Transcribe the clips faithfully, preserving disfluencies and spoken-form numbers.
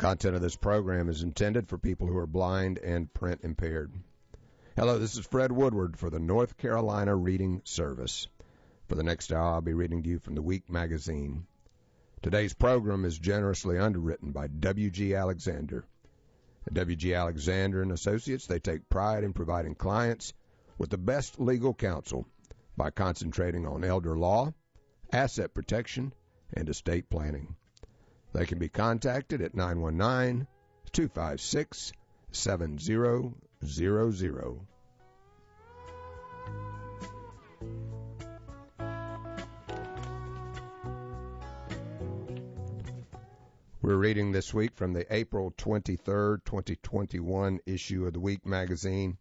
content of this program is intended for people who are blind and print impaired. Hello, this is Fred Woodward for the North Carolina Reading Service. For the next hour, I'll be reading to you from the Week magazine. Today's program is generously underwritten by W G Alexander. At W G Alexander and Associates, they take pride in providing clients with the best legal counsel by concentrating on elder law, asset protection, and estate planning. They can be contacted at nine one nine, two five six, seven zero zero zero. We're reading this week from the April twenty-third, twenty twenty-one issue of the Week magazine.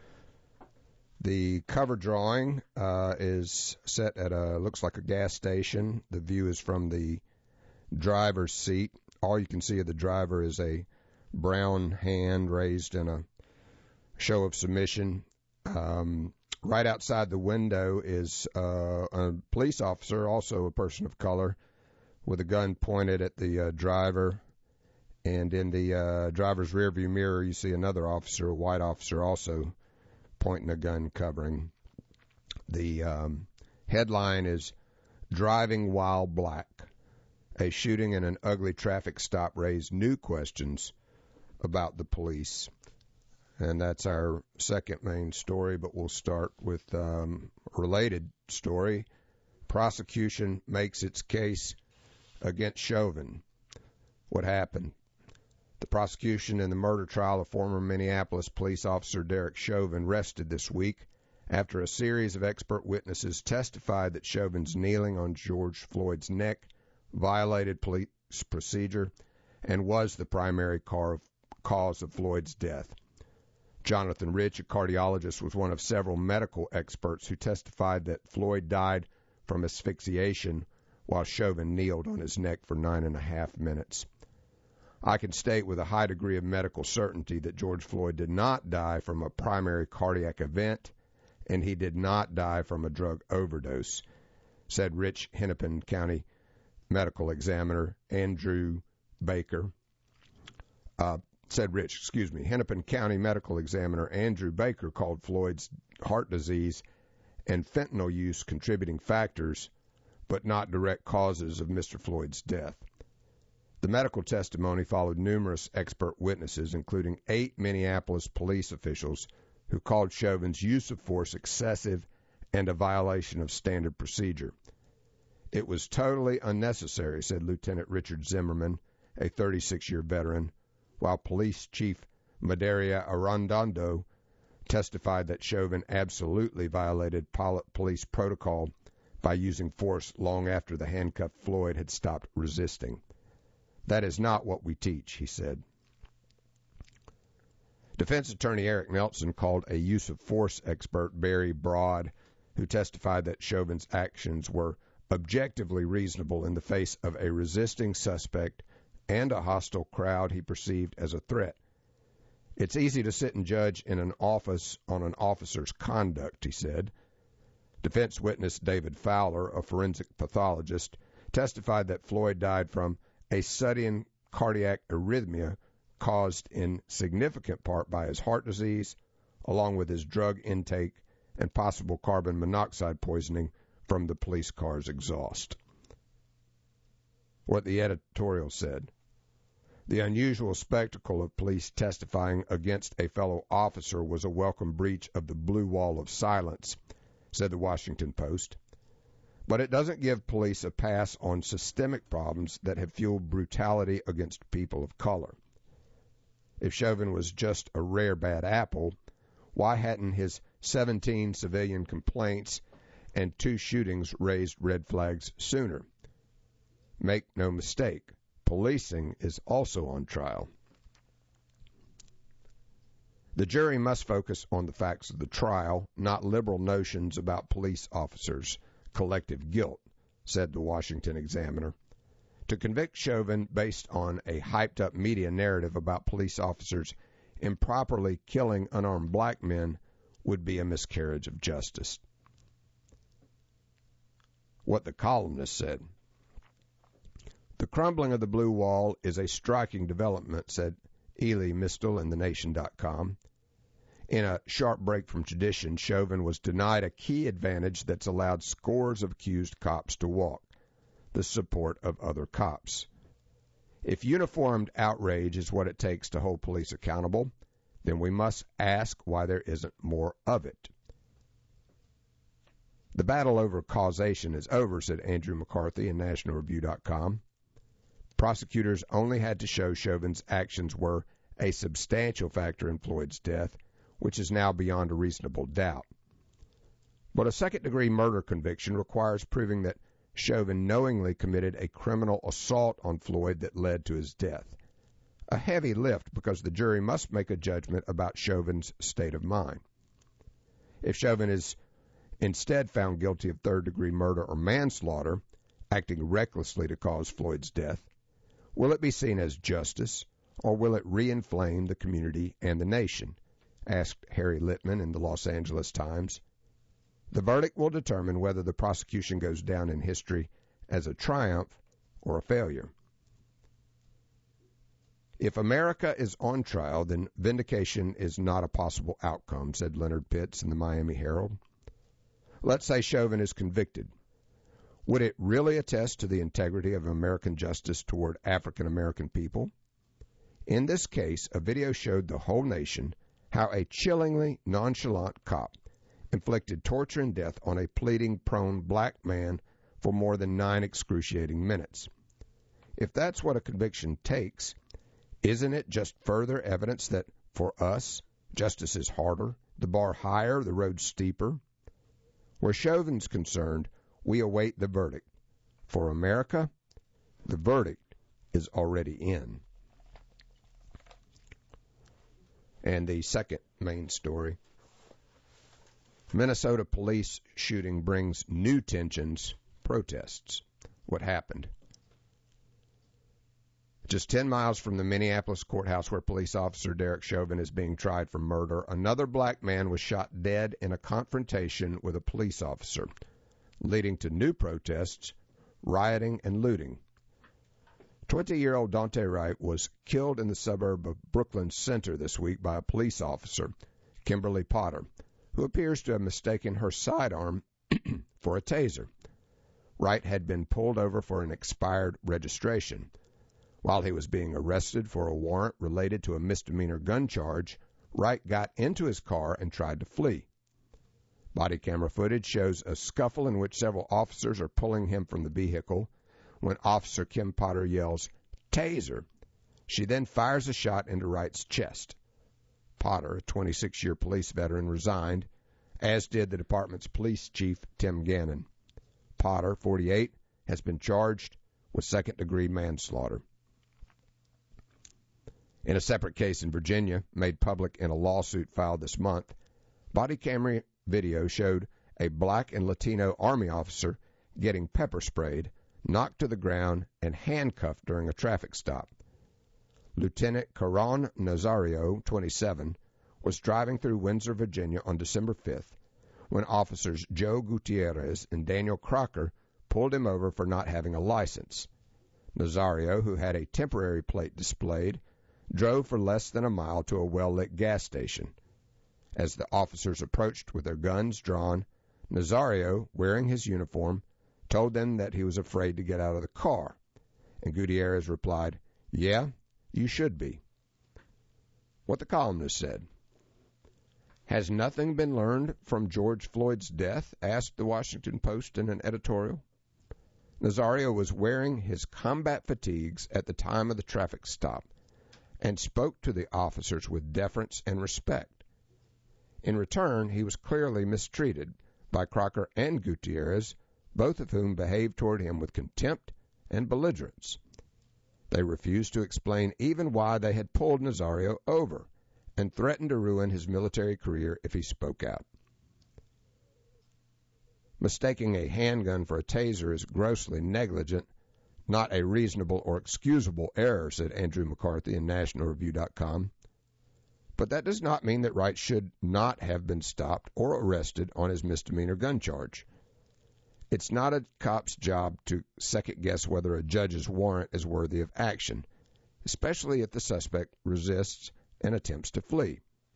The cover drawing uh, is set at a, looks like a gas station. The view is from the driver's seat. All you can see of the driver is a brown hand raised in a show of submission. Um, right outside the window is uh, a police officer, also a person of color, with a gun pointed at the uh, driver. And in the uh, driver's rearview mirror, you see another officer, a white officer, also pointing a gun covering. The um, headline is Driving While Black. A shooting and an ugly traffic stop raised new questions about the police. And that's our second main story, but we'll start with um, a related story. Prosecution makes its case against Chauvin. What happened? The prosecution in the murder trial of former Minneapolis police officer Derek Chauvin rested this week after a series of expert witnesses testified that Chauvin's kneeling on George Floyd's neck violated police procedure and was the primary cause of Floyd's death. Jonathan Rich, a cardiologist, was one of several medical experts who testified that Floyd died from asphyxiation while Chauvin kneeled on his neck for nine and a half minutes. I can state with a high degree of medical certainty that George Floyd did not die from a primary cardiac event, and he did not die from a drug overdose, said Rich Hennepin County Medical Examiner Andrew Baker. Uh, said Rich, excuse me, Hennepin County Medical Examiner Andrew Baker called Floyd's heart disease and fentanyl use contributing factors, but not direct causes of Mister Floyd's death. The medical testimony followed numerous expert witnesses, including eight Minneapolis police officials who called Chauvin's use of force excessive and a violation of standard procedure. It was totally unnecessary, said Lieutenant Richard Zimmerman, a thirty-six-year veteran, while Police Chief Madaria Arradondo testified that Chauvin absolutely violated police protocol by using force long after the handcuffed Floyd had stopped resisting. That is not what we teach, he said. Defense attorney Eric Nelson called a use of force expert Barry Broad, who testified that Chauvin's actions were objectively reasonable in the face of a resisting suspect and a hostile crowd he perceived as a threat. It's easy to sit and judge in an office on an officer's conduct, he said. Defense witness David Fowler, a forensic pathologist, testified that Floyd died from a sudden cardiac arrhythmia caused in significant part by his heart disease, along with his drug intake and possible carbon monoxide poisoning from the police car's exhaust. What the editorial said. The unusual spectacle of police testifying against a fellow officer was a welcome breach of the blue wall of silence, said the Washington Post. But it doesn't give police a pass on systemic problems that have fueled brutality against people of color. If Chauvin was just a rare bad apple, why hadn't his seventeen civilian complaints and two shootings raised red flags sooner? Make no mistake, policing is also on trial. The jury must focus on the facts of the trial, not liberal notions about police officers' collective guilt, said the Washington Examiner. To convict Chauvin based on a hyped-up media narrative about police officers improperly killing unarmed black men would be a miscarriage of justice. What the columnist said. The crumbling of the blue wall is a striking development, said Ely Mistel in the nation dot com. In a sharp break from tradition, Chauvin was denied a key advantage that's allowed scores of accused cops to walk, the support of other cops. If uniformed outrage is what it takes to hold police accountable, then we must ask why there isn't more of it. The battle over causation is over, said Andrew McCarthy in National Review dot com. Prosecutors only had to show Chauvin's actions were a substantial factor in Floyd's death, which is now beyond a reasonable doubt. But a second-degree murder conviction requires proving that Chauvin knowingly committed a criminal assault on Floyd that led to his death. A heavy lift because the jury must make a judgment about Chauvin's state of mind. If Chauvin is instead found guilty of third-degree murder or manslaughter, acting recklessly to cause Floyd's death, will it be seen as justice, or will it re-inflame the community and the nation? Asked Harry Littman in the Los Angeles Times. The verdict will determine whether the prosecution goes down in history as a triumph or a failure. If America is on trial, then vindication is not a possible outcome, said Leonard Pitts in the Miami Herald. Let's say Chauvin is convicted. Would it really attest to the integrity of American justice toward African American people? In this case, a video showed the whole nation how a chillingly nonchalant cop inflicted torture and death on a pleading-prone black man for more than nine excruciating minutes. If that's what a conviction takes, isn't it just further evidence that, for us, justice is harder, the bar higher, the road steeper? Where Chauvin's concerned, we await the verdict. For America, the verdict is already in. And the second main story, Minnesota police shooting brings new tensions, protests. What happened? Just ten miles from the Minneapolis courthouse where police officer Derek Chauvin is being tried for murder, another black man was shot dead in a confrontation with a police officer, leading to new protests, rioting, and looting. twenty-year-old Dante Wright was killed in the suburb of Brooklyn Center this week by a police officer, Kimberly Potter, who appears to have mistaken her sidearm for a taser. Wright had been pulled over for an expired registration. While he was being arrested for a warrant related to a misdemeanor gun charge, Wright got into his car and tried to flee. Body camera footage shows a scuffle in which several officers are pulling him from the vehicle when Officer Kim Potter yells, "Taser!" She then fires a shot into Wright's chest. Potter, a twenty-six-year police veteran, resigned, as did the department's police chief, Tim Gannon. Potter, forty-eight, has been charged with second-degree manslaughter. In a separate case in Virginia, made public in a lawsuit filed this month, body camera video showed a black and Latino Army officer getting pepper sprayed, knocked to the ground, and handcuffed during a traffic stop. Lieutenant Caron Nazario, twenty-seven, was driving through Windsor, Virginia on December fifth when officers Joe Gutierrez and Daniel Crocker pulled him over for not having a license. Nazario, who had a temporary plate displayed, drove for less than a mile to a well-lit gas station. As the officers approached with their guns drawn, Nazario, wearing his uniform, told them that he was afraid to get out of the car, and Gutierrez replied, "Yeah, you should be." What the columnist said. Has nothing been learned from George Floyd's death? Asked the Washington Post in an editorial. Nazario was wearing his combat fatigues at the time of the traffic stop and spoke to the officers with deference and respect. In return, he was clearly mistreated by Crocker and Gutierrez, both of whom behaved toward him with contempt and belligerence. They refused to explain even why they had pulled Nazario over and threatened to ruin his military career if he spoke out. Mistaking a handgun for a taser is grossly negligent, not a reasonable or excusable error, said Andrew McCarthy in National Review dot com. But that does not mean that Wright should not have been stopped or arrested on his misdemeanor gun charge. It's not a cop's job to second-guess whether a judge's warrant is worthy of action, especially if the suspect resists and attempts to flee.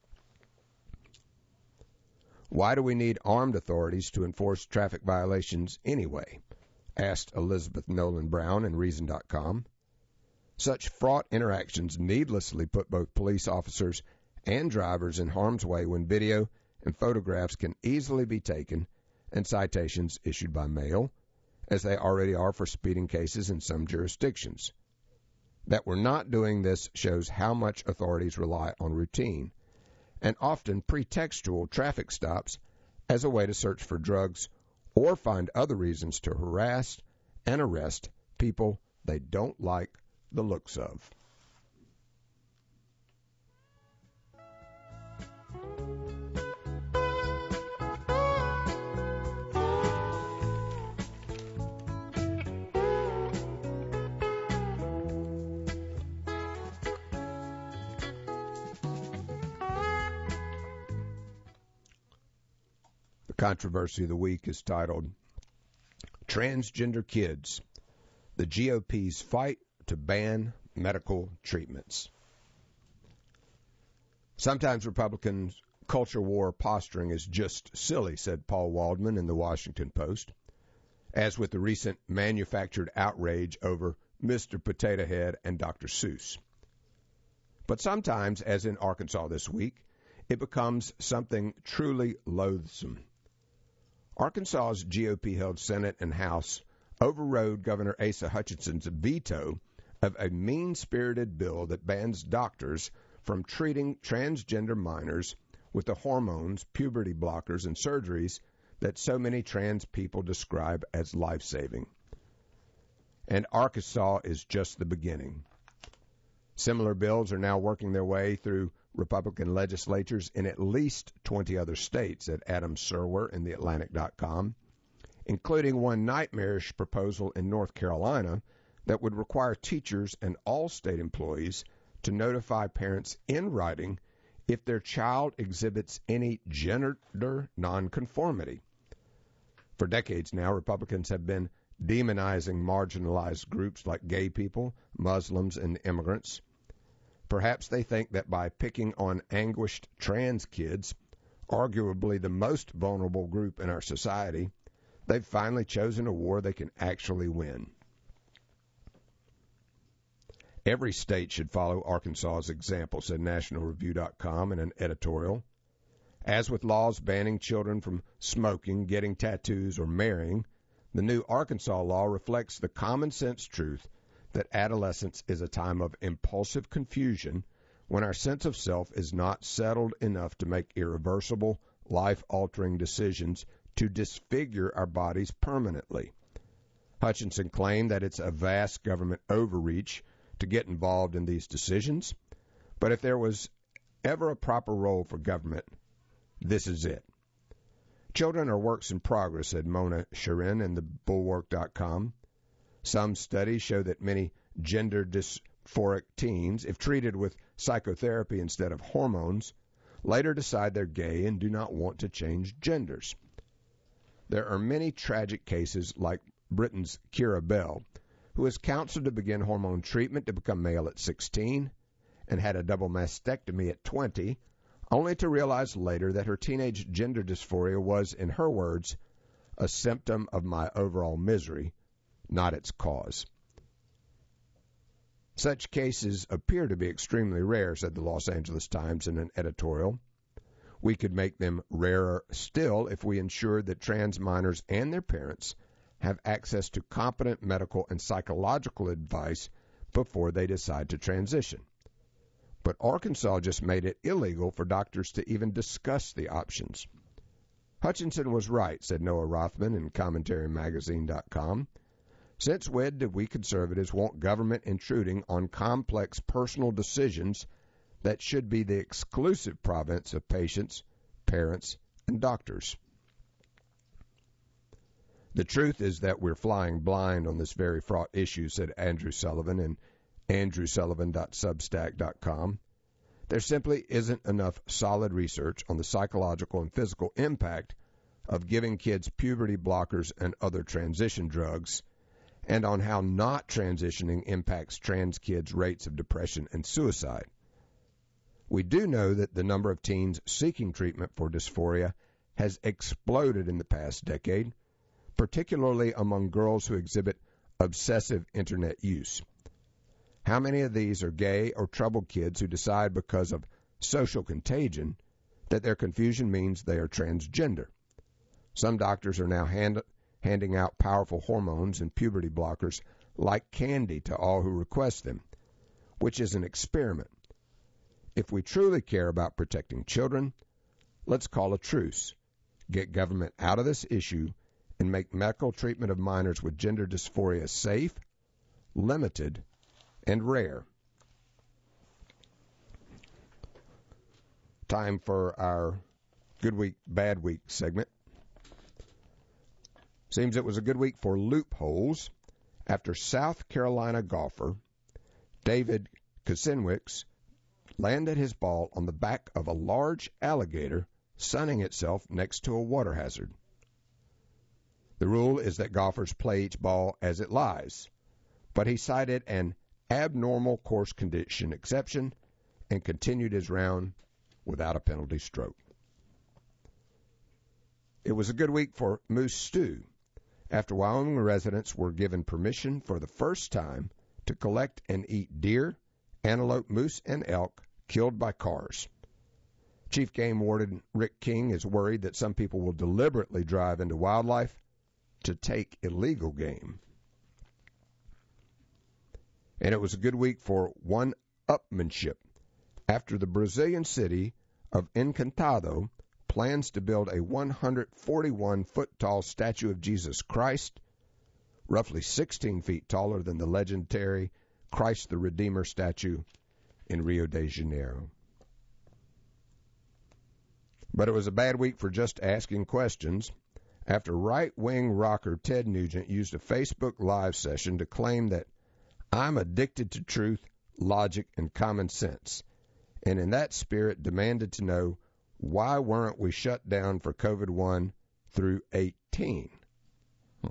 Why do we need armed authorities to enforce traffic violations anyway? Asked Elizabeth Nolan Brown in Reason dot com. Such fraught interactions needlessly put both police officers and drivers in harm's way when video and photographs can easily be taken and citations issued by mail, as they already are for speeding cases in some jurisdictions. That we're not doing this shows how much authorities rely on routine and often pretextual traffic stops as a way to search for drugs or find other reasons to harass and arrest people they don't like the looks of. Controversy of the week is titled Transgender Kids, the G O P's Fight to Ban Medical Treatments. Sometimes Republicans' culture war posturing is just silly, said Paul Waldman in the Washington Post, as with the recent manufactured outrage over Mister Potato Head and Doctor Seuss. But sometimes, as in Arkansas this week, it becomes something truly loathsome. Arkansas's G O P-held Senate and House overrode Governor Asa Hutchinson's veto of a mean-spirited bill that bans doctors from treating transgender minors with the hormones, puberty blockers, and surgeries that so many trans people describe as life-saving. And Arkansas is just the beginning. Similar bills are now working their way through Republican legislatures in at least twenty other states, said Adam Serwer in the Atlantic dot com, including one nightmarish proposal in North Carolina that would require teachers and all state employees to notify parents in writing if their child exhibits any gender nonconformity. For decades now, Republicans have been demonizing marginalized groups like gay people, Muslims, and immigrants. Perhaps they think that by picking on anguished trans kids, arguably the most vulnerable group in our society, they've finally chosen a war they can actually win. Every state should follow Arkansas's example, said National Review dot com in an editorial. As with laws banning children from smoking, getting tattoos, or marrying, the new Arkansas law reflects the common sense truth that adolescence is a time of impulsive confusion when our sense of self is not settled enough to make irreversible, life-altering decisions to disfigure our bodies permanently. Hutchinson claimed that it's a vast government overreach to get involved in these decisions, but if there was ever a proper role for government, this is it. Children are works in progress, said Mona Sharin in the Bulwark dot com. Some studies show that many gender dysphoric teens, if treated with psychotherapy instead of hormones, later decide they're gay and do not want to change genders. There are many tragic cases like Britain's Kira Bell, who was counseled to begin hormone treatment to become male at sixteen and had a double mastectomy at twenty, only to realize later that her teenage gender dysphoria was, in her words, a symptom of my overall misery, not its cause. Such cases appear to be extremely rare, said the Los Angeles Times in an editorial. We could make them rarer still if we ensured that trans minors and their parents have access to competent medical and psychological advice before they decide to transition. But Arkansas just made it illegal for doctors to even discuss the options. Hutchinson was right, said Noah Rothman in Commentary Magazine dot com. Since when did we conservatives want government intruding on complex personal decisions that should be the exclusive province of patients, parents, and doctors? The truth is that we're flying blind on this very fraught issue, said Andrew Sullivan in andrew sullivan dot substack dot com. There simply isn't enough solid research on the psychological and physical impact of giving kids puberty blockers and other transition drugs, and on how not transitioning impacts trans kids' rates of depression and suicide. We do know that the number of teens seeking treatment for dysphoria has exploded in the past decade, particularly among girls who exhibit obsessive internet use. How many of these are gay or troubled kids who decide because of social contagion that their confusion means they are transgender? Some doctors are now hand, handing out powerful hormones and puberty blockers like candy to all who request them, which is an experiment. If we truly care about protecting children, let's call a truce, get government out of this issue, and make medical treatment of minors with gender dysphoria safe, limited, and rare. Time for our Good Week, Bad Week segment. Seems it was a good week for loopholes after South Carolina golfer David Kucinwicz landed his ball on the back of a large alligator sunning itself next to a water hazard. The rule is that golfers play each ball as it lies, but he cited an abnormal course condition exception and continued his round without a penalty stroke. It was a good week for moose stew after Wyoming residents were given permission for the first time to collect and eat deer, antelope, moose, and elk killed by cars. Chief Game Warden Rick King is worried that some people will deliberately drive into wildlife to take illegal game. And it was a good week for one-upmanship after the Brazilian city of Encantado plans to build a one hundred forty-one foot tall statue of Jesus Christ, roughly sixteen feet taller than the legendary Christ the Redeemer statue in Rio de Janeiro. But it was a bad week for just asking questions after right-wing rocker Ted Nugent used a Facebook Live session to claim that I'm addicted to truth, logic, and common sense, and in that spirit demanded to know why weren't we shut down for COVID one through eighteen. Hmm.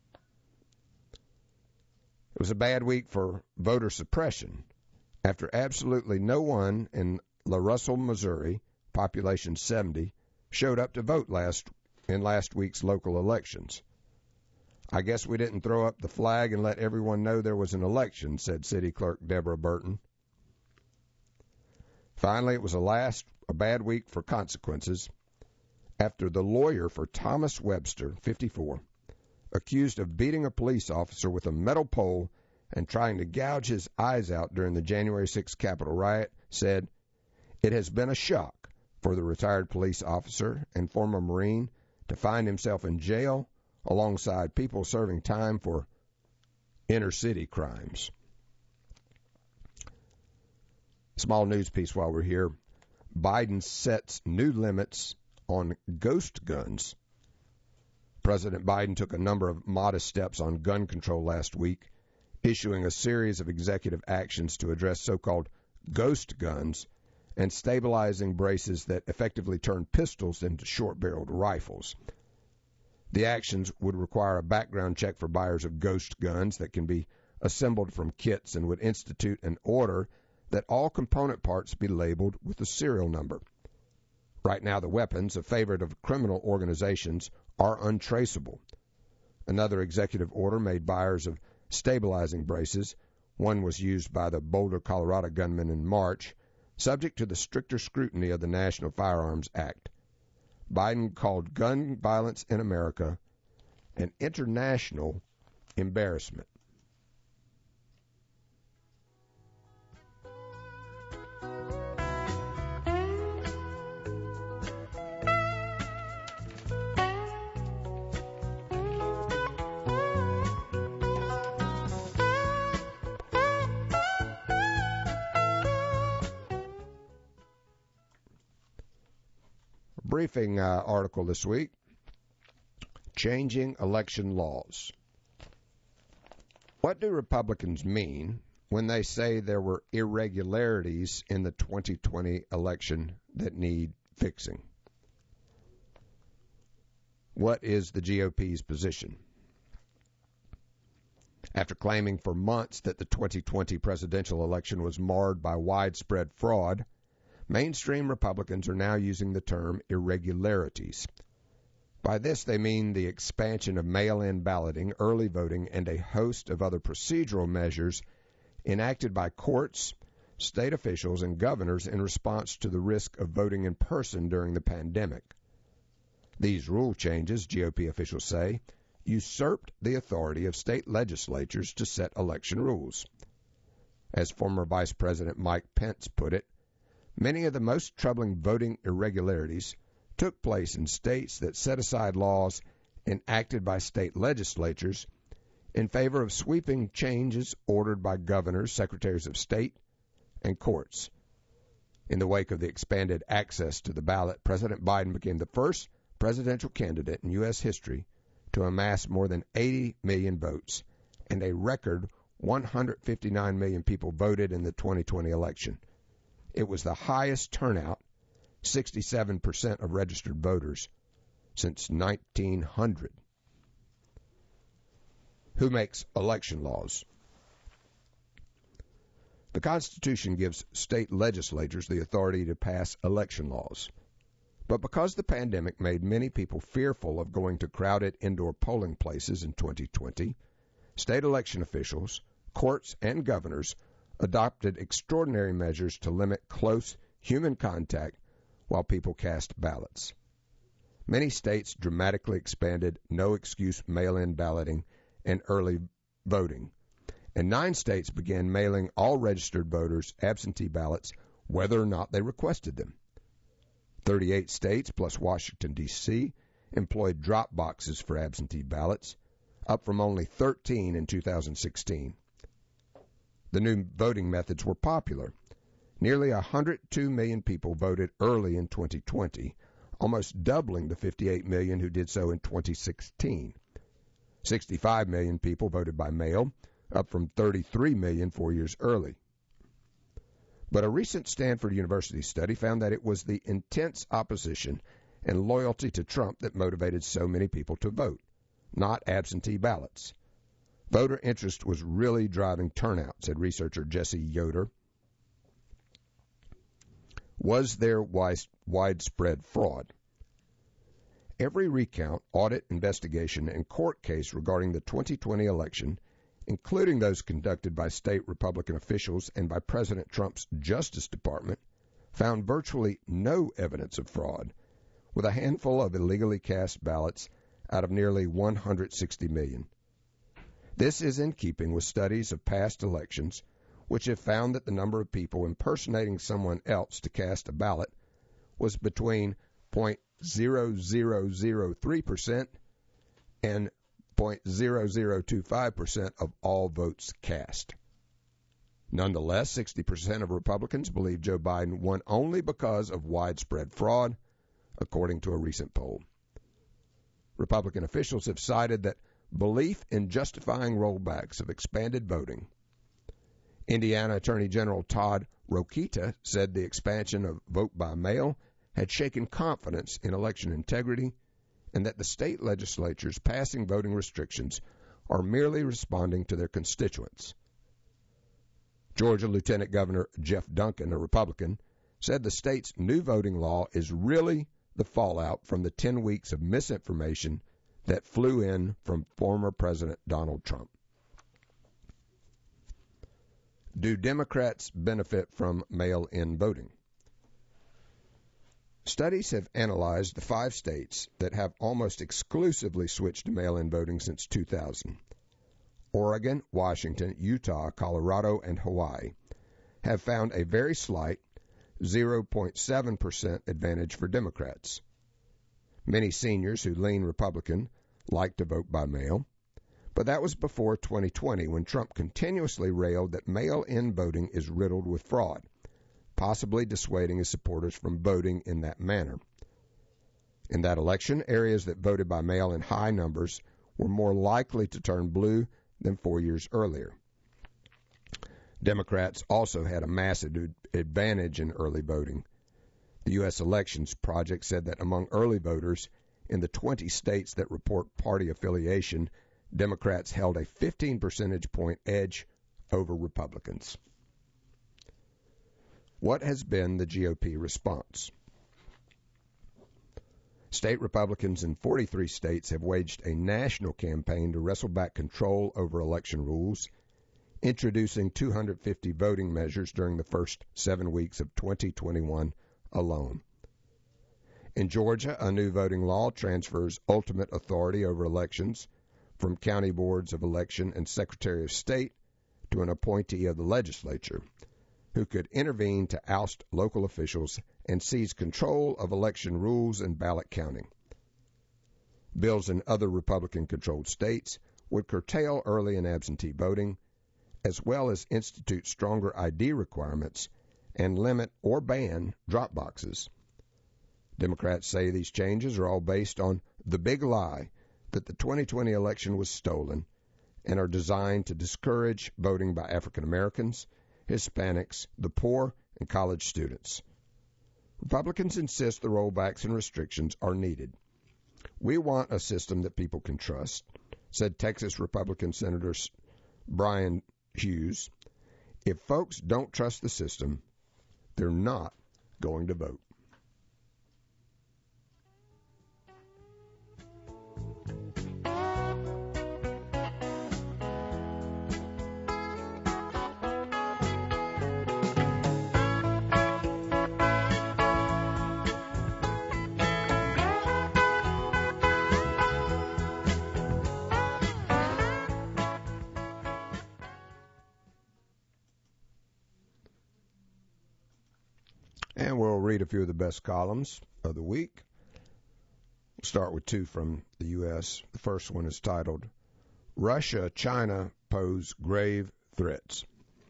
It was a bad week for voter suppression after absolutely no one in La Russell, Missouri, population seventy, showed up to vote last in last week's local elections. I guess we didn't throw up the flag and let everyone know there was an election, said City Clerk Deborah Burton. Finally, it was a last a bad week for consequences after the lawyer for Thomas Webster, fifty-four, accused of beating a police officer with a metal pole and trying to gouge his eyes out during the January sixth Capitol riot, said, "It has been a shock for the retired police officer and former Marine to find himself in jail alongside people serving time for inner-city crimes." Small news piece while we're here. Biden sets new limits on ghost guns. President Biden took a number of modest steps on gun control last week, issuing a series of executive actions to address so-called ghost guns and stabilizing braces that effectively turn pistols into short-barreled rifles. The actions would require a background check for buyers of ghost guns that can be assembled from kits and would institute an order that all component parts be labeled with a serial number. Right now, the weapons, a favorite of criminal organizations, are untraceable. Another executive order made buyers of stabilizing braces, one was used by the Boulder, Colorado gunman in March, subject to the stricter scrutiny of the National Firearms Act. Biden called gun violence in America an international embarrassment. Briefing uh, article this week, Changing Election Laws. What do Republicans mean when they say there were irregularities in the twenty twenty election that need fixing? What is the G O P's position? After claiming for months that the twenty twenty presidential election was marred by widespread fraud, mainstream Republicans are now using the term irregularities. By this, they mean the expansion of mail-in balloting, early voting, and a host of other procedural measures enacted by courts, state officials, and governors in response to the risk of voting in person during the pandemic. These rule changes, G O P officials say, usurped the authority of state legislatures to set election rules. As former Vice President Mike Pence put it, many of the most troubling voting irregularities took place in states that set aside laws enacted by state legislatures in favor of sweeping changes ordered by governors, secretaries of state, and courts. In the wake of the expanded access to the ballot, President Biden became the first presidential candidate in U S history to amass more than eighty million votes, and a record one hundred fifty-nine million people voted in the twenty twenty election. It was the highest turnout, sixty-seven percent of registered voters, since nineteen hundred. Who makes election laws? The Constitution gives state legislatures the authority to pass election laws. But because the pandemic made many people fearful of going to crowded indoor polling places in twenty twenty, state election officials, courts, and governors adopted extraordinary measures to limit close human contact while people cast ballots. Many states dramatically expanded no-excuse mail-in balloting and early voting, and nine states began mailing all registered voters absentee ballots whether or not they requested them. thirty-eight states, plus Washington, D C, employed drop boxes for absentee ballots, up from only thirteen in two thousand sixteen. The new voting methods were popular. Nearly one hundred two million people voted early in twenty twenty, almost doubling the fifty-eight million who did so in twenty sixteen. sixty-five million people voted by mail, up from thirty-three million four years early. But a recent Stanford University study found that it was the intense opposition and loyalty to Trump that motivated so many people to vote, not absentee ballots. Voter interest was really driving turnout, said researcher Jesse Yoder. Was there widespread fraud? Every recount, audit, investigation, and court case regarding the twenty twenty election, including those conducted by state Republican officials and by President Trump's Justice Department, found virtually no evidence of fraud, with a handful of illegally cast ballots out of nearly one hundred sixty million. This is in keeping with studies of past elections, which have found that the number of people impersonating someone else to cast a ballot was between zero point zero zero zero three percent and zero point zero zero two five percent of all votes cast. Nonetheless, sixty percent of Republicans believe Joe Biden won only because of widespread fraud, according to a recent poll. Republican officials have cited that belief in justifying rollbacks of expanded voting. Indiana Attorney General Todd Rokita said the expansion of vote by mail had shaken confidence in election integrity, and that the state legislatures passing voting restrictions are merely responding to their constituents. Georgia Lieutenant Governor Jeff Duncan, a Republican, said the state's new voting law is really the fallout from the ten weeks of misinformation that flew in from former President Donald Trump. Do Democrats benefit from mail-in voting? Studies have analyzed the five states that have almost exclusively switched to mail-in voting since two thousand. Oregon, Washington, Utah, Colorado, and Hawaii have found a very slight zero point seven percent advantage for Democrats. Many seniors who lean Republican like to vote by mail, but that was before twenty twenty, when Trump continuously railed that mail-in voting is riddled with fraud, possibly dissuading his supporters from voting in that manner. In that election, areas that voted by mail in high numbers were more likely to turn blue than four years earlier. Democrats also had a massive advantage in early voting. The U S Elections Project said that among early voters in the twenty states that report party affiliation, Democrats held a fifteen percentage point edge over Republicans. What has been the G O P response? State Republicans in forty-three states have waged a national campaign to wrestle back control over election rules, introducing two hundred fifty voting measures during the first seven weeks of twenty twenty-one alone. In Georgia, a new voting law transfers ultimate authority over elections from county boards of election and Secretary of State to an appointee of the legislature, who could intervene to oust local officials and seize control of election rules and ballot counting. Bills in other Republican-controlled states would curtail early and absentee voting, as well as institute stronger I D requirements and limit or ban drop boxes. Democrats say these changes are all based on the big lie that the twenty twenty election was stolen and are designed to discourage voting by African Americans, Hispanics, the poor, and college students. Republicans insist the rollbacks and restrictions are needed. We want a system that people can trust, said Texas Republican Senator Brian Hughes. If folks don't trust the system, they're not going to vote. And we'll read a few of the best columns of the week. We'll start with two from the U S The first one is titled, Russia, China Pose Grave Threats.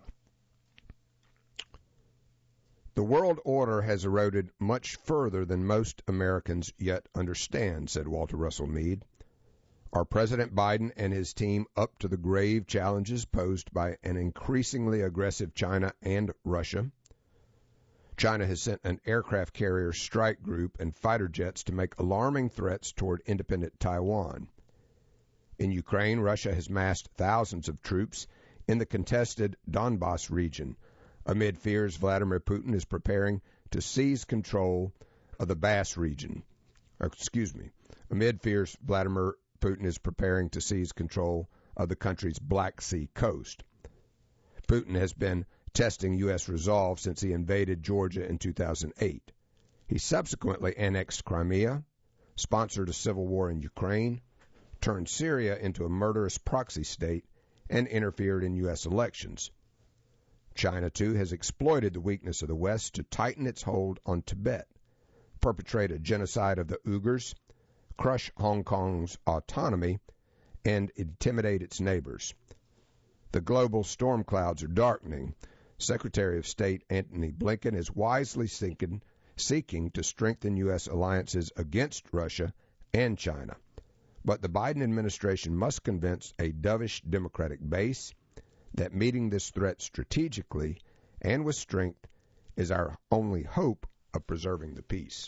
The world order has eroded much further than most Americans yet understand, said Walter Russell Mead. Are President Biden and his team up to the grave challenges posed by an increasingly aggressive China and Russia? China has sent an aircraft carrier strike group and fighter jets to make alarming threats toward independent Taiwan. In Ukraine, Russia has massed thousands of troops in the contested Donbas region, amid fears Vladimir Putin is preparing to seize control of the Bass region. Or, excuse me, amid fears Vladimir Putin is preparing to seize control of the country's Black Sea coast. Putin has been testing U S resolve since he invaded Georgia in two thousand eight. He subsequently annexed Crimea, sponsored a civil war in Ukraine, turned Syria into a murderous proxy state, and interfered in U S elections. China, too, has exploited the weakness of the West to tighten its hold on Tibet, perpetrate a genocide of the Uyghurs, crush Hong Kong's autonomy, and intimidate its neighbors. The global storm clouds are darkening. Secretary of State Antony Blinken is wisely seeking, seeking to strengthen U S alliances against Russia and China. But the Biden administration must convince a dovish Democratic base that meeting this threat strategically and with strength is our only hope of preserving the peace.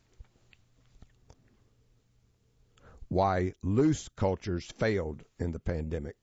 Why loose cultures failed in the pandemic.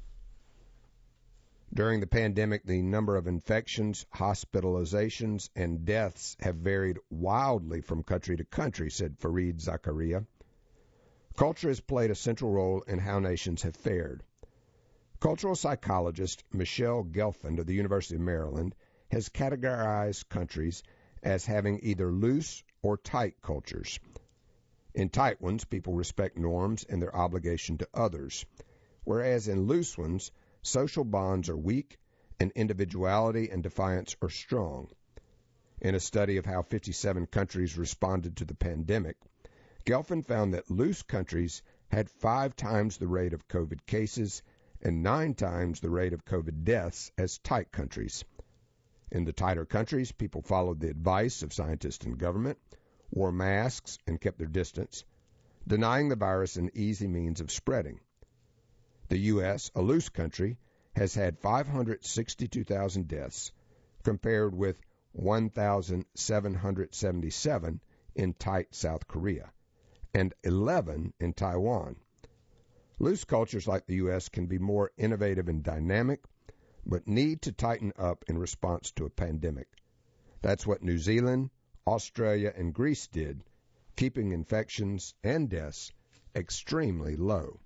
During the pandemic, the number of infections, hospitalizations, and deaths have varied wildly from country to country, said Fareed Zakaria. Culture has played a central role in how nations have fared. Cultural psychologist Michelle Gelfand of the University of Maryland has categorized countries as having either loose or tight cultures. In tight ones, people respect norms and their obligation to others, whereas in loose ones, social bonds are weak and individuality and defiance are strong. In a study of how fifty-seven countries responded to the pandemic, Gelfand found that loose countries had five times the rate of COVID cases and nine times the rate of COVID deaths as tight countries. In the tighter countries, people followed the advice of scientists and government, wore masks, and kept their distance, denying the virus an easy means of spreading. The U S, a loose country, has had five hundred sixty-two thousand deaths, compared with one thousand seven hundred seventy-seven in tight South Korea, and eleven in Taiwan. Loose cultures like the U S can be more innovative and dynamic, but need to tighten up in response to a pandemic. That's what New Zealand, Australia, and Greece did, keeping infections and deaths extremely low.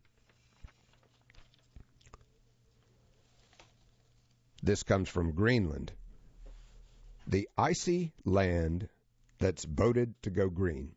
This comes from Greenland. The icy land that's voted to go green.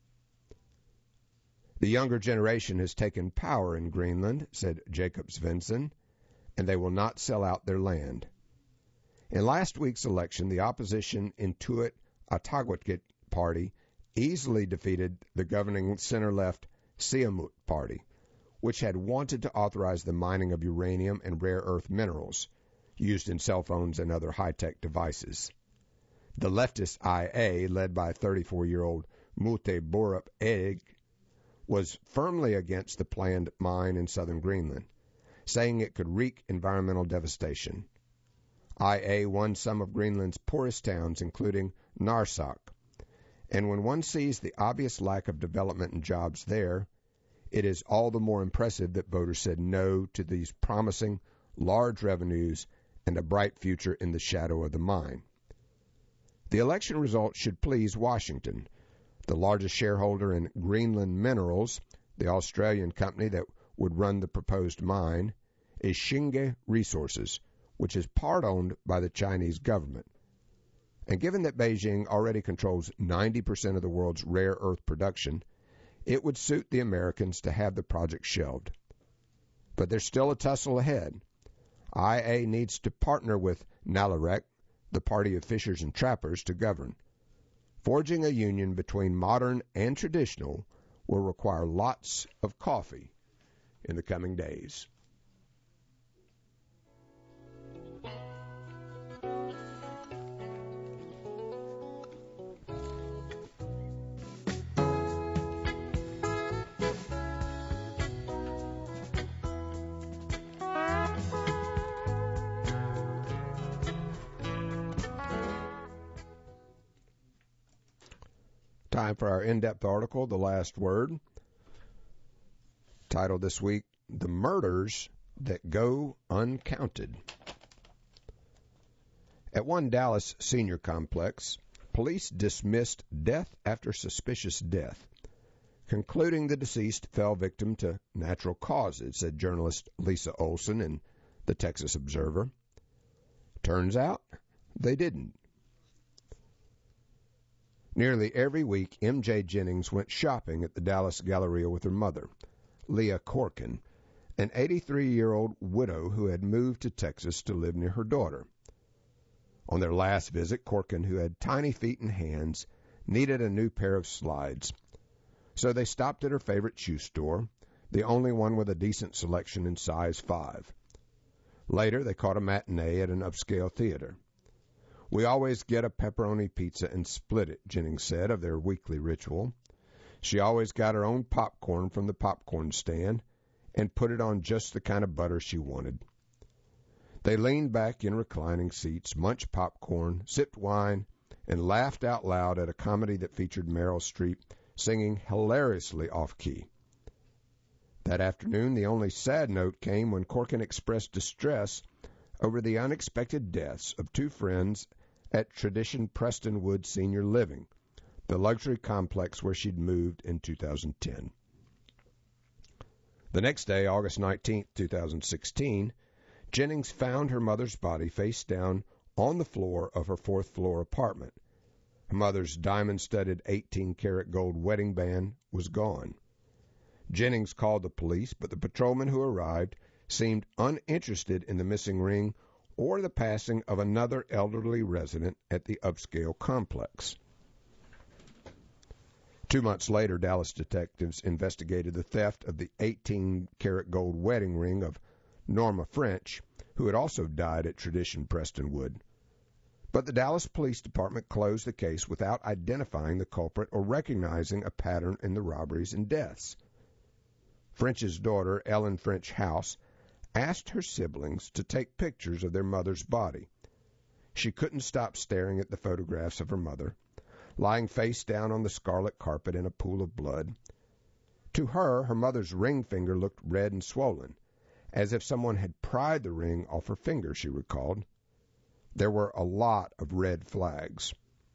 The younger generation has taken power in Greenland, said Jacob Svensson, and they will not sell out their land. In last week's election, the opposition Intuit Ataqatigiit Party easily defeated the governing center-left Siumut Party, which had wanted to authorize the mining of uranium and rare earth minerals used in cell phones and other high-tech devices. The leftist I A, led by thirty-four-year-old Mute Borup Egg, was firmly against the planned mine in southern Greenland, saying it could wreak environmental devastation. I A won some of Greenland's poorest towns, including Narsarsuaq, and when one sees the obvious lack of development and jobs there, it is all the more impressive that voters said no to these promising large revenues and a bright future in the shadow of the mine. The election results should please Washington. The largest shareholder in Greenland Minerals, the Australian company that would run the proposed mine, is Xingye Resources, which is part-owned by the Chinese government. And given that Beijing already controls ninety percent of the world's rare earth production, it would suit the Americans to have the project shelved. But there's still a tussle ahead. I A needs to partner with Nalarek, the party of fishers and trappers, to govern. Forging a union between modern and traditional will require lots of coffee in the coming days. Time for our in-depth article, The Last Word, titled this week, The Murders That Go Uncounted. At one Dallas senior complex, police dismissed death after suspicious death, concluding the deceased fell victim to natural causes, said journalist Lisa Olson in the Texas Observer. Turns out they didn't. Nearly every week, M J Jennings went shopping at the Dallas Galleria with her mother, Leah Corkin, an eighty-three-year-old widow who had moved to Texas to live near her daughter. On their last visit, Corkin, who had tiny feet and hands, needed a new pair of slides. So they stopped at her favorite shoe store, the only one with a decent selection in size five. Later, they caught a matinee at an upscale theater. We always get a pepperoni pizza and split it, Jennings said of their weekly ritual. She always got her own popcorn from the popcorn stand and put it on just the kind of butter she wanted. They leaned back in reclining seats, munched popcorn, sipped wine, and laughed out loud at a comedy that featured Meryl Streep singing hilariously off-key. That afternoon, the only sad note came when Corkin expressed distress over the unexpected deaths of two friends at Tradition Prestonwood Senior Living, the luxury complex where she'd moved in two thousand ten. The next day, August nineteenth, twenty sixteen, Jennings found her mother's body face down on the floor of her fourth-floor apartment. Her mother's diamond-studded eighteen-karat gold wedding band was gone. Jennings called the police, but the patrolman who arrived seemed uninterested in the missing ring or the passing of another elderly resident at the upscale complex. Two months later, Dallas detectives investigated the theft of the eighteen-karat gold wedding ring of Norma French, who had also died at Tradition Prestonwood. But the Dallas Police Department closed the case without identifying the culprit or recognizing a pattern in the robberies and deaths. French's daughter, Ellen French House, asked her siblings to take pictures of their mother's body. She couldn't stop staring at the photographs of her mother, lying face down on the scarlet carpet in a pool of blood, To her, her mother's ring finger looked red and swollen, as if someone had pried the ring off her finger, she recalled. There were a lot of red flags.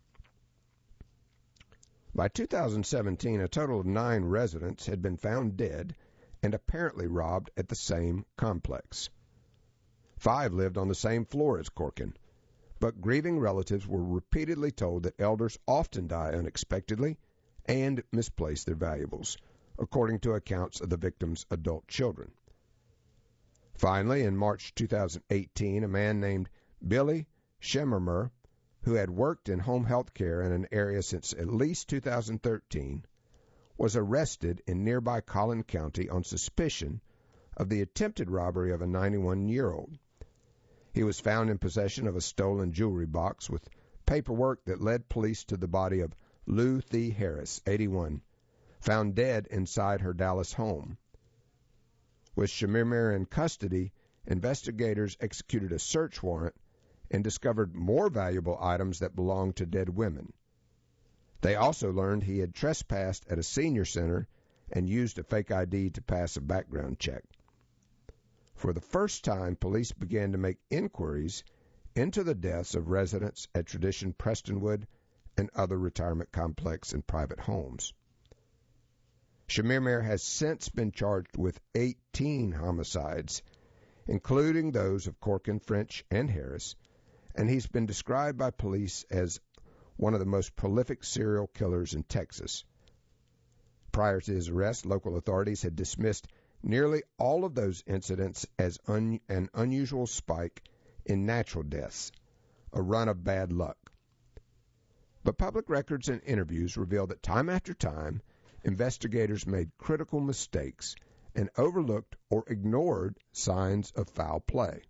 By two thousand seventeen, a total of nine residents had been found dead and apparently robbed at the same complex. Five lived on the same floor as Corkin, but grieving relatives were repeatedly told that elders often die unexpectedly and misplace their valuables, according to accounts of the victims' adult children. Finally, in March two thousand eighteen, a man named Billy Schemmermer, who had worked in home health care in an area since at least two thousand thirteen, was arrested in nearby Collin County on suspicion of the attempted robbery of a ninety-one-year-old. He was found in possession of a stolen jewelry box with paperwork that led police to the body of Lou Thee Harris, eighty-one, found dead inside her Dallas home. With Schemmermer in custody, investigators executed a search warrant and discovered more valuable items that belonged to dead women. They also learned he had trespassed at a senior center and used a fake I D to pass a background check. For the first time, police began to make inquiries into the deaths of residents at Tradition Prestonwood and other retirement complex and private homes. Schemmermer has since been charged with eighteen homicides, including those of Corkin, French, and Harris, and he's been described by police as one of the most prolific serial killers in Texas. Prior to his arrest, local authorities had dismissed nearly all of those incidents as un- an unusual spike in natural deaths, a run of bad luck. But public records and interviews reveal that time after time, investigators made critical mistakes and overlooked or ignored signs of foul play.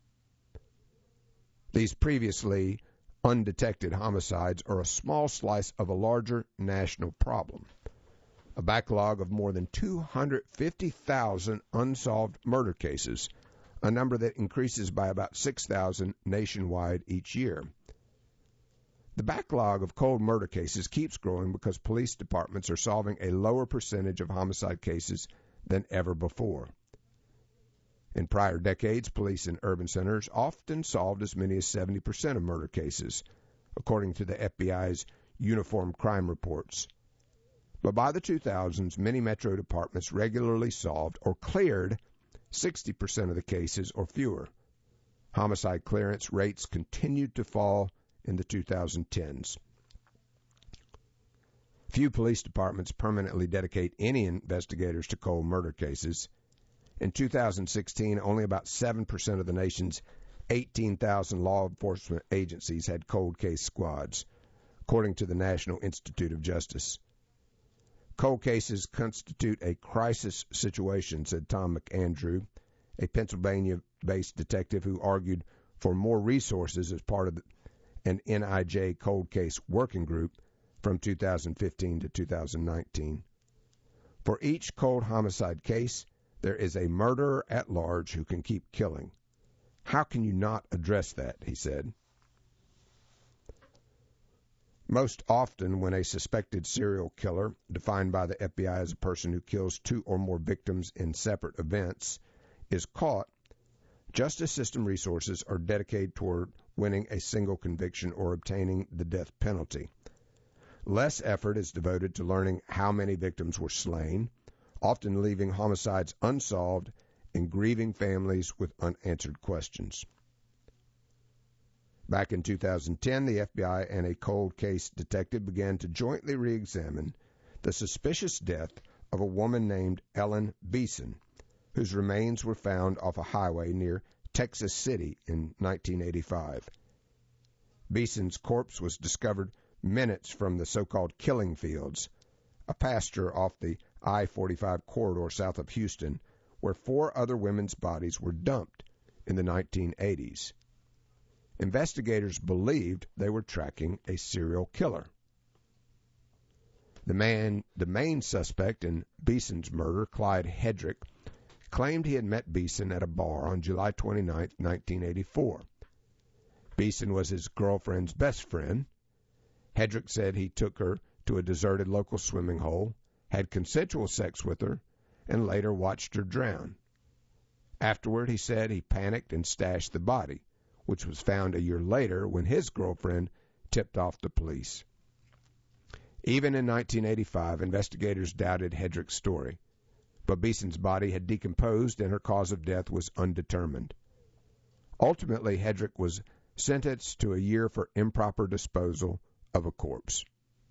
These previously undetected homicides are a small slice of a larger national problem, a backlog of more than two hundred fifty thousand unsolved murder cases, a number that increases by about six thousand nationwide each year. The backlog of cold murder cases keeps growing because police departments are solving a lower percentage of homicide cases than ever before. In prior decades, police in urban centers often solved as many as seventy percent of murder cases, according to the F B I's Uniform Crime Reports. But by the two thousands, many metro departments regularly solved or cleared sixty percent of the cases or fewer. Homicide clearance rates continued to fall in the twenty tens. Few police departments permanently dedicate any investigators to cold murder cases. In two thousand sixteen, only about seven percent of the nation's eighteen thousand law enforcement agencies had cold case squads, according to the National Institute of Justice. Cold cases constitute a crisis situation, said Tom McAndrew, a Pennsylvania-based detective who argued for more resources as part of an N I J cold case working group from two thousand fifteen to two thousand nineteen. For each cold homicide case, there is a murderer at large who can keep killing. How can you not address that, he said. Most often, when a suspected serial killer, defined by the F B I as a person who kills two or more victims in separate events, is caught, justice system resources are dedicated toward winning a single conviction or obtaining the death penalty. Less effort is devoted to learning how many victims were slain, often leaving homicides unsolved and grieving families with unanswered questions. Back in two thousand ten, the F B I and a cold case detective began to jointly re-examine the suspicious death of a woman named Ellen Beeson, whose remains were found off a highway near Texas City in nineteen eighty-five. Beeson's corpse was discovered minutes from the so-called killing fields, a pasture off the I forty-five corridor south of Houston, where four other women's bodies were dumped in the nineteen eighties. Investigators believed they were tracking a serial killer. The man, the main suspect in Beeson's murder, Clyde Hedrick, claimed he had met Beeson at a bar on July twenty-ninth, nineteen eighty-four. Beeson was his girlfriend's best friend. Hedrick said he took her to a deserted local swimming hole had consensual sex with her, and later watched her drown. Afterward, he said he panicked and stashed the body, which was found a year later when his girlfriend tipped off the police. Even in nineteen eighty-five, investigators doubted Hedrick's story, but Beeson's body had decomposed and her cause of death was undetermined. Ultimately, Hedrick was sentenced to a year for improper disposal of a corpse.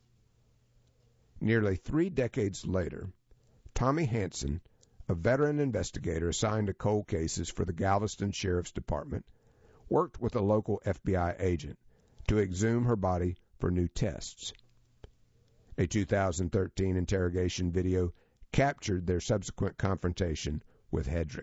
Nearly three decades later, Tommy Hansen, a veteran investigator assigned to cold cases for the Galveston Sheriff's Department, worked with a local F B I agent to exhume her body for new tests. A two thousand thirteen interrogation video captured their subsequent confrontation with Hedrick.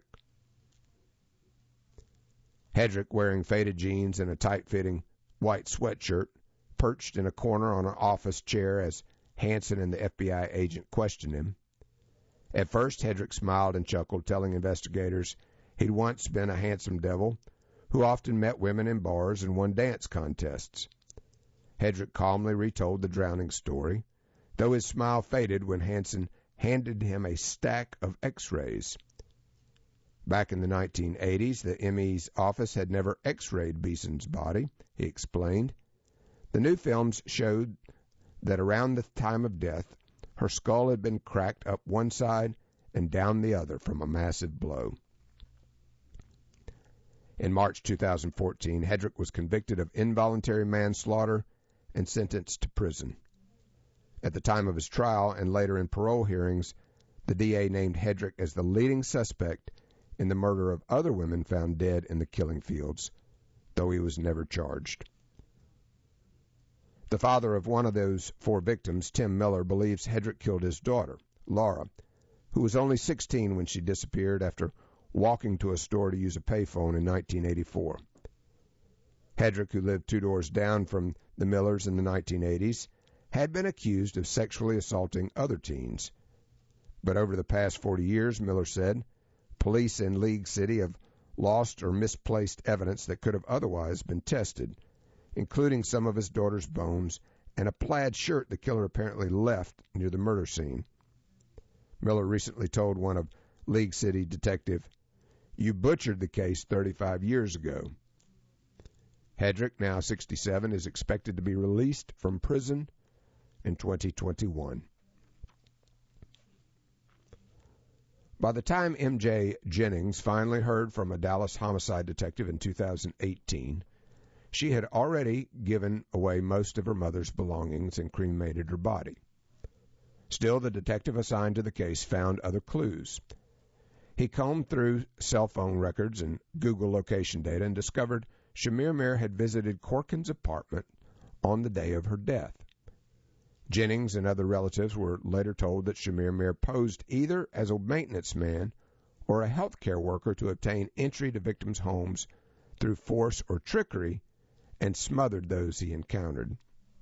Hedrick, wearing faded jeans and a tight-fitting white sweatshirt, perched in a corner on an office chair as Hansen and the F B I agent questioned him. At first, Hedrick smiled and chuckled, telling investigators he'd once been a handsome devil who often met women in bars and won dance contests. Hedrick calmly retold the drowning story, though his smile faded when Hansen handed him a stack of x-rays. Back in the nineteen eighties, the M E's office had never x-rayed Beeson's body, he explained. The new films showed that around the time of death, her skull had been cracked up one side and down the other from a massive blow. In March two thousand fourteen, Hedrick was convicted of involuntary manslaughter and sentenced to prison. At the time of his trial and later in parole hearings, the D A named Hedrick as the leading suspect in the murder of other women found dead in the killing fields, though he was never charged. The father of one of those four victims, Tim Miller, believes Hedrick killed his daughter, Laura, who was only sixteen when she disappeared after walking to a store to use a payphone in nineteen eighty-four. Hedrick, who lived two doors down from the Millers in the nineteen eighties, had been accused of sexually assaulting other teens. But over the past forty years, Miller said, police in League City have lost or misplaced evidence that could have otherwise been tested, including some of his daughter's bones and a plaid shirt the killer apparently left near the murder scene. Miller recently told one of League City detective, "You butchered the case thirty-five years ago." Hedrick, now sixty-seven, is expected to be released from prison in twenty twenty-one. By the time M J Jennings finally heard from a Dallas homicide detective in two thousand eighteen, she had already given away most of her mother's belongings and cremated her body. Still, the detective assigned to the case found other clues. He combed through cell phone records and Google location data and discovered Shamir Mir had visited Corkins' apartment on the day of her death. Jennings and other relatives were later told that Shamir Mir posed either as a maintenance man or a health care worker to obtain entry to victims' homes through force or trickery and smothered those he encountered.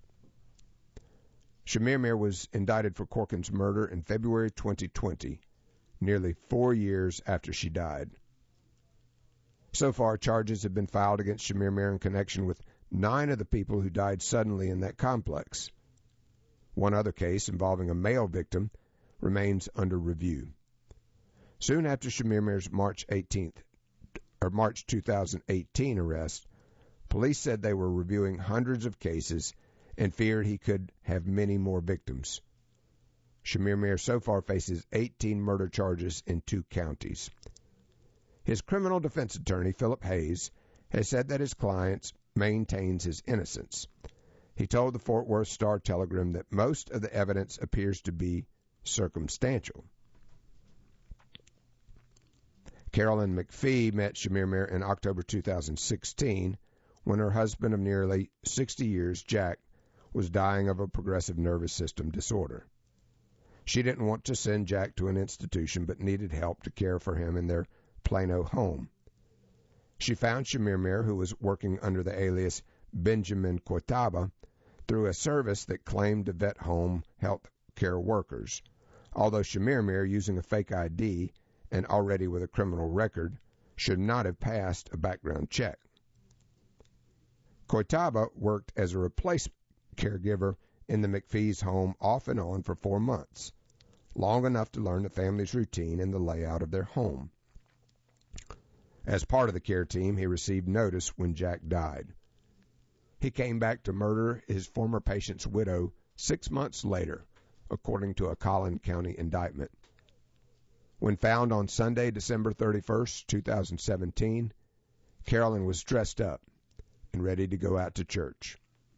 Shamir Mir was indicted for Corkins' murder in February twenty twenty, nearly four years after she died. So far, charges have been filed against Shamir Mir in connection with nine of the people who died suddenly in that complex. One other case involving a male victim remains under review. Soon after Shamir Mir's March eighteenth or March two thousand eighteen arrest, police said they were reviewing hundreds of cases and feared he could have many more victims. Shamir Mir so far faces eighteen murder charges in two counties. His criminal defense attorney, Philip Hayes, has said that his client maintains his innocence. He told the Fort Worth Star-Telegram that most of the evidence appears to be circumstantial. Carolyn McPhee met Shamir Mir in October two thousand sixteen when her husband of nearly sixty years, Jack, was dying of a progressive nervous system disorder. She didn't want to send Jack to an institution but needed help to care for him in their Plano home. She found Shamir Mir, who was working under the alias Benjamin Koitaba, through a service that claimed to vet home health care workers, although Shamir Mir, using a fake I D and already with a criminal record, should not have passed a background check. Koitaba worked as a replacement caregiver in the McPhee's home off and on for four months, long enough to learn the family's routine and the layout of their home. As part of the care team, he received notice when Jack died. He came back to murder his former patient's widow six months later, according to a Collin County indictment. When found on Sunday, December thirty-first, two thousand seventeen, Carolyn was dressed up and ready to go out to church.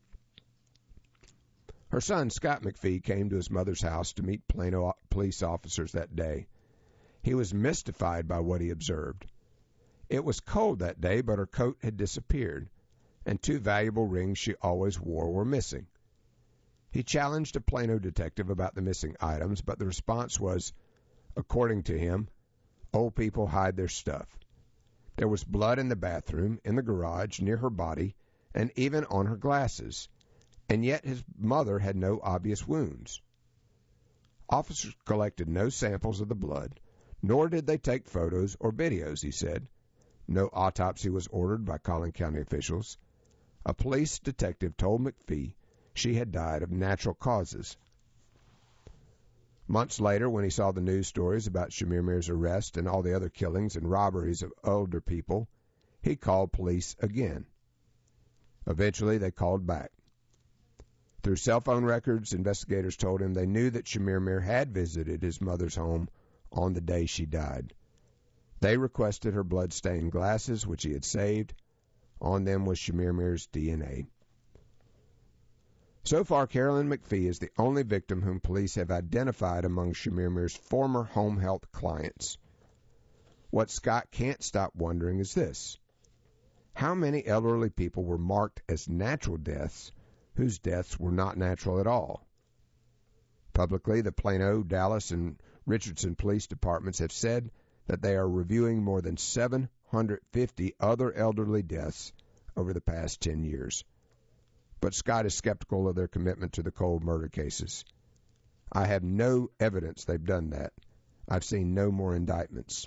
Her son, Scott McPhee, came to his mother's house to meet Plano police officers that day. He was mystified by what he observed. It was cold that day, but her coat had disappeared, and two valuable rings she always wore were missing. He challenged a Plano detective about the missing items, but the response was, according to him, old people hide their stuff. There was blood in the bathroom, in the garage, near her body, and even on her glasses, and yet his mother had no obvious wounds. Officers collected no samples of the blood, nor did they take photos or videos, he said. No autopsy was ordered by Collin County officials. A police detective told McPhee she had died of natural causes. Months later, when he saw the news stories about Shamir Mir's arrest and all the other killings and robberies of older people, he called police again. Eventually, they called back. Through cell phone records, investigators told him they knew that Shamir Mir had visited his mother's home on the day she died. They requested her blood-stained glasses, which he had saved. On them was Shamir Mir's D N A. So far, Carolyn McPhee is the only victim whom police have identified among Shamir Mir's former home health clients. What Scott can't stop wondering is this: how many elderly people were marked as natural deaths whose deaths were not natural at all? Publicly, the Plano, Dallas, and Richardson police departments have said that they are reviewing more than seven hundred fifty other elderly deaths over the past ten years. But Scott is skeptical of their commitment to the cold murder cases. I have no evidence they've done that. I've seen no more indictments.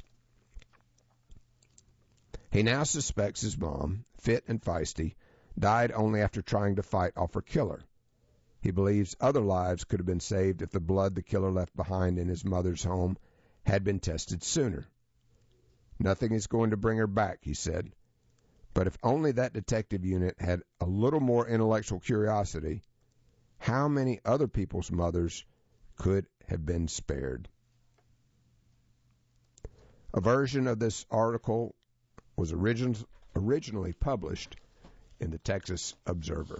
He now suspects his mom, fit and feisty, died only after trying to fight off her killer. He believes other lives could have been saved if the blood the killer left behind in his mother's home had been tested sooner. Nothing is going to bring her back, he said. But if only that detective unit had a little more intellectual curiosity, how many other people's mothers could have been spared? A version of this article was origin- originally published in the Texas Observer.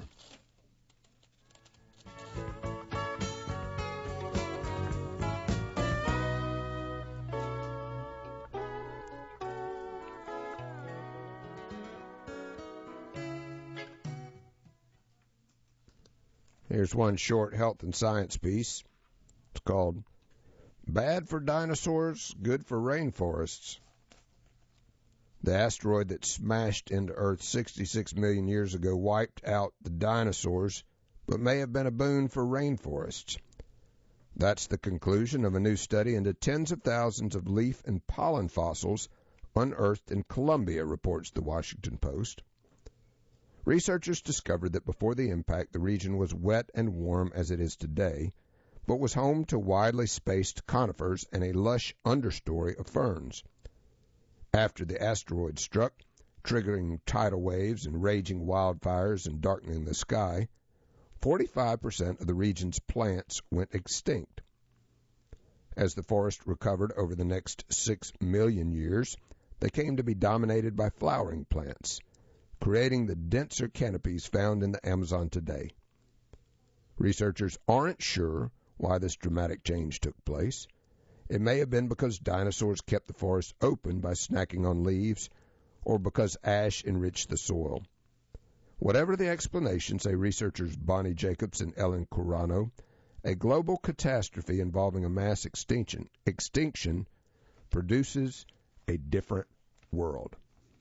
Here's one short health and science piece. It's called Bad for Dinosaurs, Good for Rainforests. The asteroid that smashed into Earth sixty-six million years ago wiped out the dinosaurs, but may have been a boon for rainforests. That's the conclusion of a new study into tens of thousands of leaf and pollen fossils unearthed in Colombia, reports the Washington Post. Researchers discovered that before the impact, the region was wet and warm as it is today, but was home to widely spaced conifers and a lush understory of ferns. After the asteroid struck, triggering tidal waves and raging wildfires and darkening the sky, forty-five percent of the region's plants went extinct. As the forest recovered over the next six million years, they came to be dominated by flowering plants, creating the denser canopies found in the Amazon today. Researchers aren't sure why this dramatic change took place. It may have been because dinosaurs kept the forest open by snacking on leaves, or because ash enriched the soil. Whatever the explanation, say researchers Bonnie Jacobs and Ellen Curano, a global catastrophe involving a mass extinction, extinction produces a different world.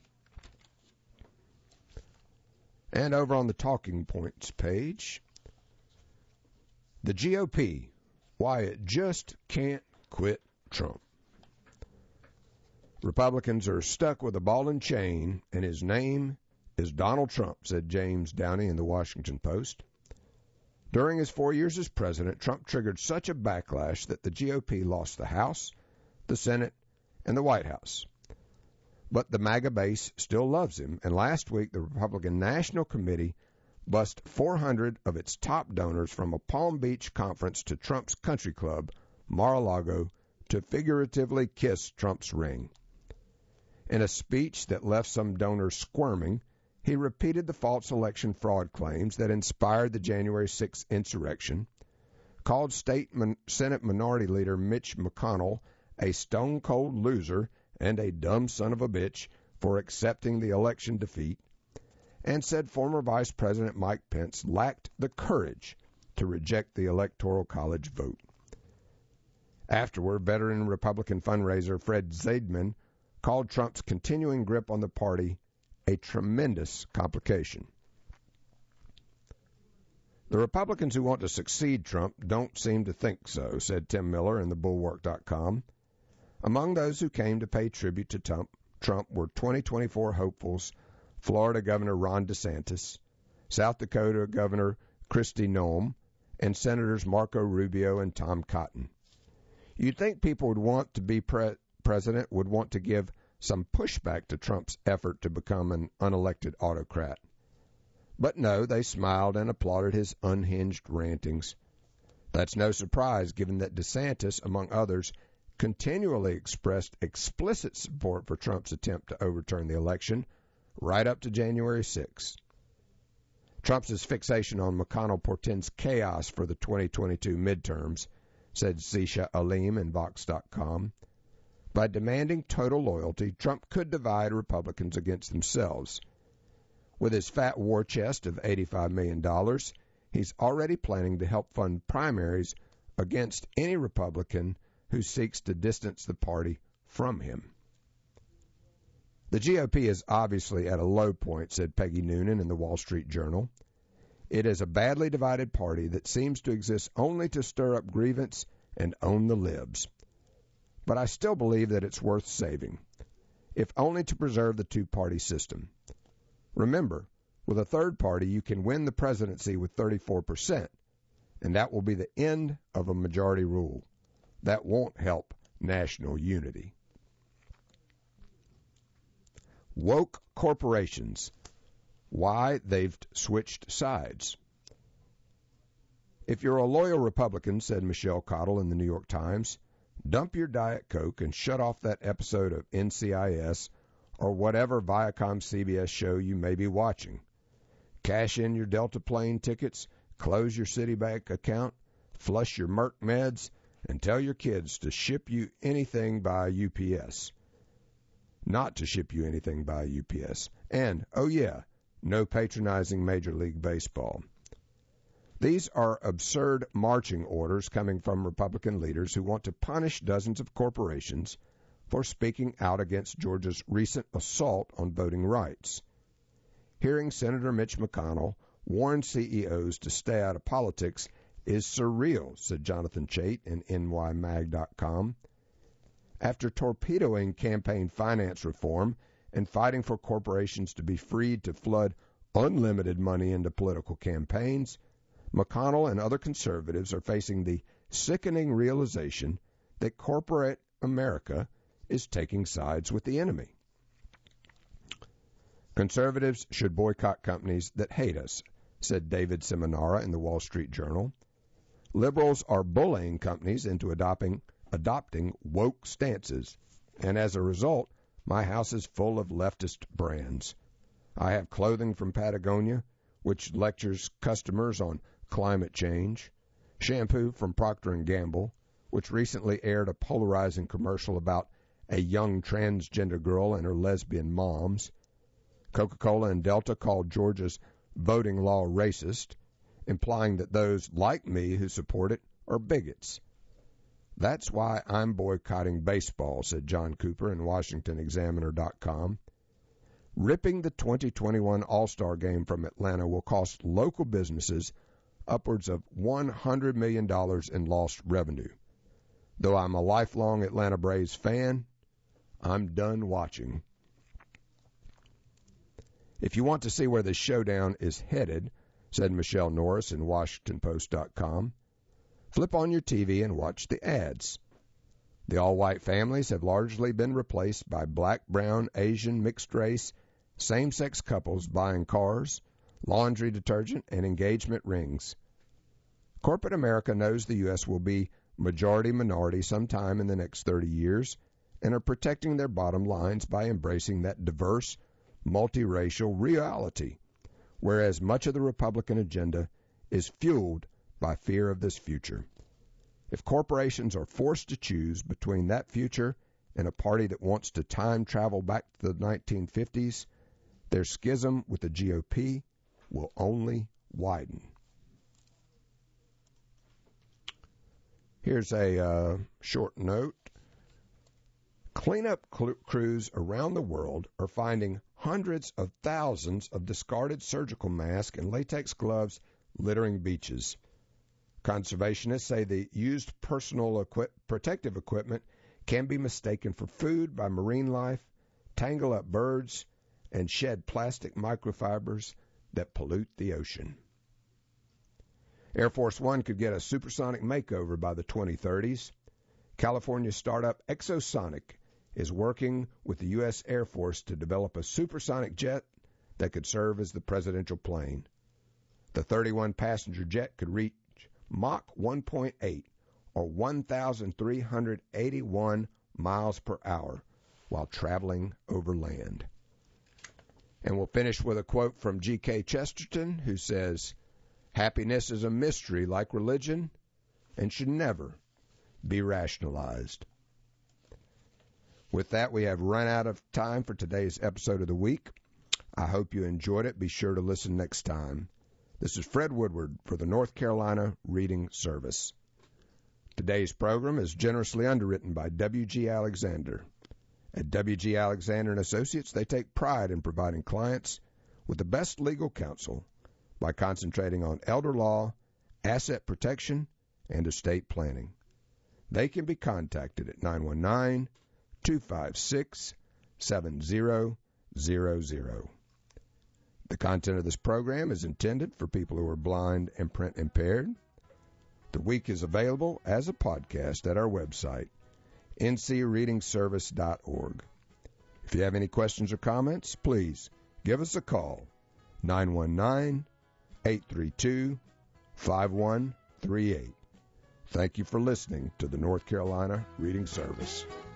And over on the Talking Points page, the G O P, why it just can't quit Trump. Republicans are stuck with a ball and chain, and his name is Donald Trump, said James Downey in the Washington Post. During his four years as president, Trump triggered such a backlash that the G O P lost the House, the Senate, and the White House. But the MAGA base still loves him, and last week the Republican National Committee bussed four hundred of its top donors from a Palm Beach conference to Trump's country club, Mar-a-Lago, to figuratively kiss Trump's ring. In a speech that left some donors squirming, he repeated the false election fraud claims that inspired the January sixth insurrection, called State Min- Senate Minority Leader Mitch McConnell a stone-cold loser and a dumb son of a bitch for accepting the election defeat, and said former Vice President Mike Pence lacked the courage to reject the Electoral College vote. Afterward, veteran Republican fundraiser Fred Zaidman called Trump's continuing grip on the party a tremendous complication. The Republicans who want to succeed Trump don't seem to think so, said Tim Miller in the Bulwark dot com. Among those who came to pay tribute to Trump, Trump were twenty twenty-four hopefuls Florida Governor Ron DeSantis, South Dakota Governor Kristi Noem, and Senators Marco Rubio and Tom Cotton. You'd think people would want to be pre- president would want to give some pushback to Trump's effort to become an unelected autocrat. But no, they smiled and applauded his unhinged rantings. That's no surprise, given that DeSantis, among others, continually expressed explicit support for Trump's attempt to overturn the election right up to January sixth. Trump's fixation on McConnell portends chaos for the twenty twenty-two midterms, said Zisha Alim in Vox dot com. By demanding total loyalty, Trump could divide Republicans against themselves. With his fat war chest of eighty-five million dollars, he's already planning to help fund primaries against any Republican who seeks to distance the party from him. The G O P is obviously at a low point, said Peggy Noonan in the Wall Street Journal. It is a badly divided party that seems to exist only to stir up grievance and own the libs. But I still believe that it's worth saving, if only to preserve the two-party system. Remember, with a third party, you can win the presidency with thirty-four percent, and that will be the end of a majority rule. That won't help national unity. Woke corporations. Why they've switched sides. If you're a loyal Republican, said Michelle Cottle in the New York Times, dump your Diet Coke and shut off that episode of N C I S or whatever Viacom C B S show you may be watching. Cash in your Delta plane tickets, close your Citibank account, flush your Merck meds, and tell your kids to ship you anything by U P S. Not to ship you anything by U P S. And, oh yeah, no patronizing Major League Baseball. These are absurd marching orders coming from Republican leaders who want to punish dozens of corporations for speaking out against Georgia's recent assault on voting rights. Hearing Senator Mitch McConnell warn C E Os to stay out of politics is surreal, said Jonathan Chait in N Y mag dot com. After torpedoing campaign finance reform and fighting for corporations to be freed to flood unlimited money into political campaigns, McConnell and other conservatives are facing the sickening realization that corporate America is taking sides with the enemy. Conservatives should boycott companies that hate us, said David Seminara in the Wall Street Journal. Liberals are bullying companies into adopting, adopting woke stances, and as a result, my house is full of leftist brands. I have clothing from Patagonia, which lectures customers on climate change, shampoo from Procter and Gamble, which recently aired a polarizing commercial about a young transgender girl and her lesbian moms. Coca-Cola and Delta called Georgia's voting law racist, implying that those like me who support it are bigots. That's why I'm boycotting baseball, said John Cooper in Washington Examiner dot com. Ripping the twenty twenty-one All-Star Game from Atlanta will cost local businesses upwards of one hundred million dollars in lost revenue. Though I'm a lifelong Atlanta Braves fan, I'm done watching. If you want to see where the showdown is headed, said Michelle Norris in Washington Post dot com. Flip on your T V and watch the ads. The all-white families have largely been replaced by black, brown, Asian, mixed-race, same-sex couples buying cars, laundry detergent, and engagement rings. Corporate America knows the U S will be majority-minority sometime in the next thirty years and are protecting their bottom lines by embracing that diverse, multiracial reality, whereas much of the Republican agenda is fueled by fear of this future. If corporations are forced to choose between that future and a party that wants to time travel back to the nineteen fifties, their schism with the G O P will only widen. Here's a uh, short note. Cleanup cl- crews around the world are finding hundreds of thousands of discarded surgical masks and latex gloves littering beaches. Conservationists say the used personal equi- protective equipment can be mistaken for food by marine life, tangle up birds, and shed plastic microfibers that pollute the ocean. Air Force One could get a supersonic makeover by the twenty thirties. California startup Exosonic is working with the U S Air Force to develop a supersonic jet that could serve as the presidential plane. The thirty-one passenger jet could reach Mach one point eight, or one thousand three hundred eighty-one miles per hour, while traveling over land. And we'll finish with a quote from G K Chesterton, who says, "Happiness is a mystery like religion and should never be rationalized." With that, we have run out of time for today's episode of the week. I hope you enjoyed it. Be sure to listen next time. This is Fred Woodward for the North Carolina Reading Service. Today's program is generously underwritten by W G Alexander. At W G Alexander and Associates, they take pride in providing clients with the best legal counsel by concentrating on elder law, asset protection, and estate planning. They can be contacted at nine one nine, two five six, seven zero zero zero. The content of this program is intended for people who are blind and print impaired. The week is available as a podcast at our website, n c reading service dot org. If you have any questions or comments, please give us a call, nine one nine, eight three two, five one three eight. Thank you for listening to the North Carolina Reading Service.